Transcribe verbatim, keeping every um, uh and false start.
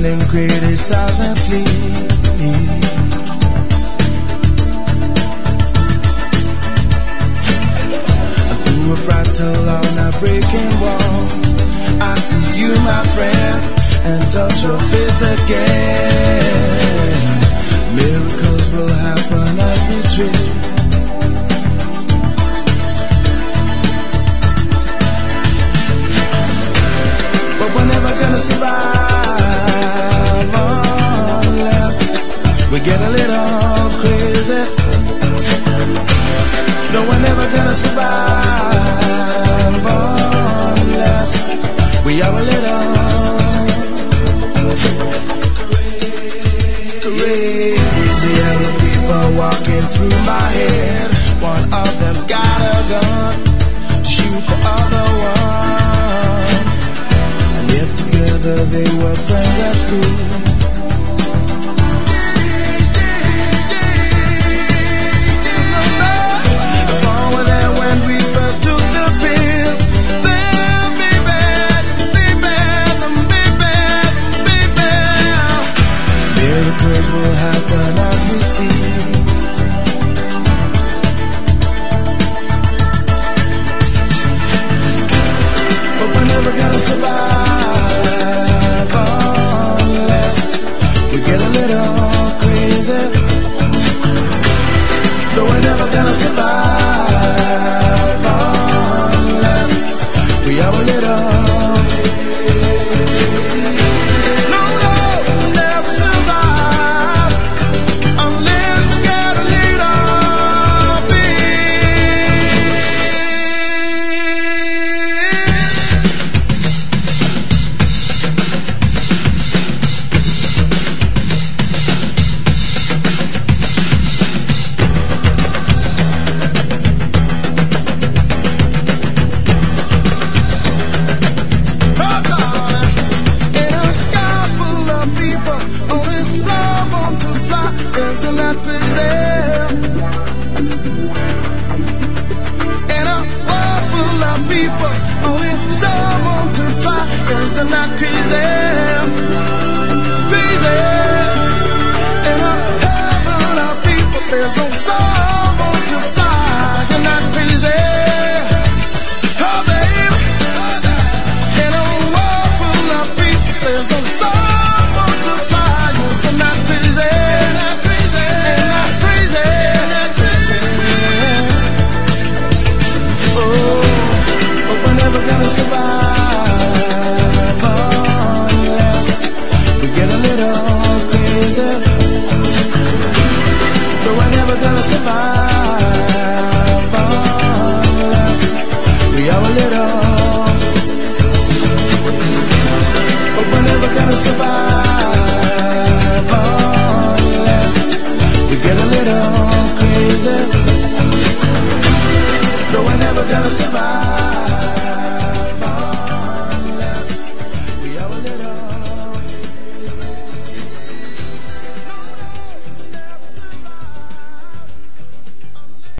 and criticize and sleep. Through a fractal on a breaking wall, I see you, my friend, and touch your face again. Miracles will happen as we dream. But we're never gonna survive unless we get a little crazy. No, we're never gonna survive unless we are a little crazy. Other people walking through my head. One of them's got a gun to shoot the other one. And yet together they were friends at school. Miracles will happen as we speak. But we're never gonna survive unless we get a little crazy. Though we're never gonna survive unless we are a little. Isn't that crazy? In a world full of people, only some want to fly. Isn't that crazy? Crazy. In a heaven of people, there's only some want to fly. Isn't that crazy? Oh, baby. In a world full of people, there's only some want to fly. Isn't that crazy? Survive unless we get a little crazy. But we're never gonna survive unless we are a little. But we're never gonna survive unless we get a little crazy. But we're never gonna survive.